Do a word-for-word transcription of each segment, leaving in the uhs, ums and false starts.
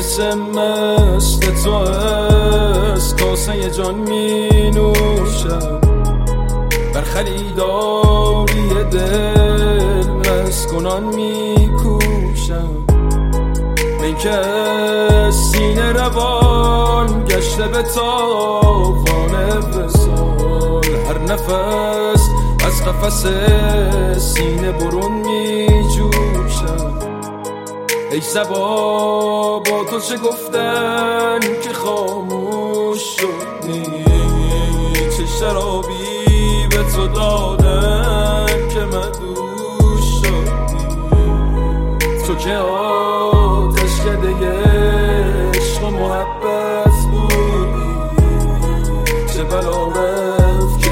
مثل مثل تو از کاسه جان می نوشم، بر خریداری دل مسکنان می کوشم. من که سینه روان گشته به تاوان وصال، هر نفس از قفس سینه برون می جوشم. ای صبا با تو چه گفتن که خاموش شدی، چه شرابی به تو دادن که مدوش شدی. تو که آتشکده عشق و محبت بودی، چه بلا رفت که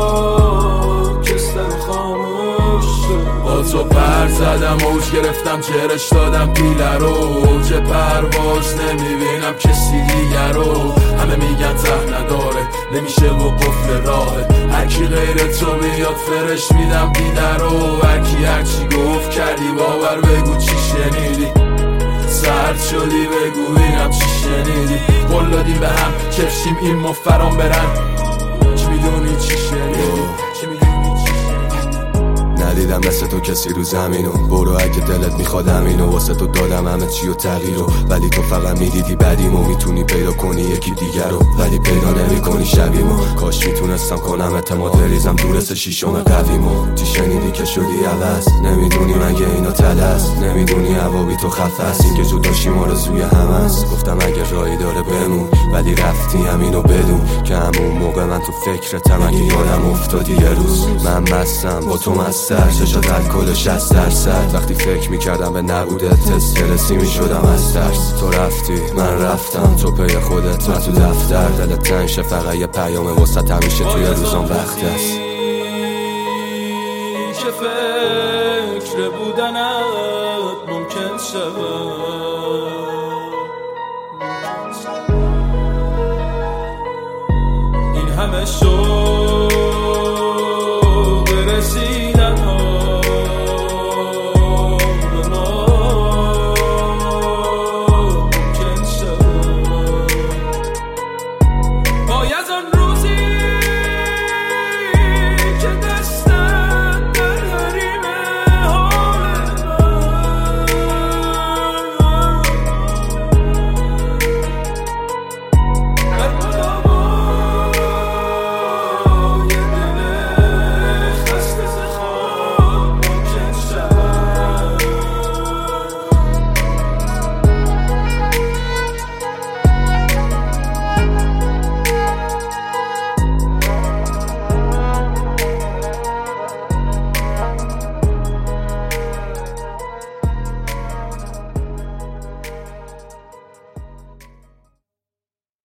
خاکستر خاموش شد. با تو پر زدم اوج گرفتم چهرش دادم پیله رو، چه پرواز نمیبینم کسی دیگر رو. همه میگن ته نداره نمیشه و قفل راهه، هرکی غیر تو بیاد فرش میدم دیده رو. هرکی هرچی گفت کردی باور بگو چی شنیدی، سرد شدی بگو اینم چی شنیدی. قول دادیم به هم کفشیم این مفرام برن، چی میدونی چی شنیدی، چی میدونی چی شنیدی. ندیدم مثل تو کسی رو زمینو، برو اگه دلت میخواد همینو، واسه تو دادم همه چی و تغییرو. ولی تو فقط میدیدی بدیمو، میتونی پیدا کنی یکی دیگر رو ولی پیدا نمی کنی شبیمو. کاش میتونستم کنم اعتماد بریزم دورست شیشم قویمو. چی شنیدی که شدی عوض، نمیدونی مگه اینا تلس، نمیدونی هوا بی تو خفه است، این که جداشیم آرزوی هم است. گفتم اگه راهی داره بمون ولی رفتی همینو بدون که همون موقع من تو فکرتم. اگه یادم افتادی یه روز من مستم با تو مستر، چشات الکل شصت درصد. وقتی فکر میکردم به نبودت استرسی میشدم از ترس. تو رفتی من رفتم تو پی خودت، من تو دفتر دلت تنشه فقط یه پیامه وسط همیشه توی روزان وقت است. که فکر بودنت ممکن شود، این همه شد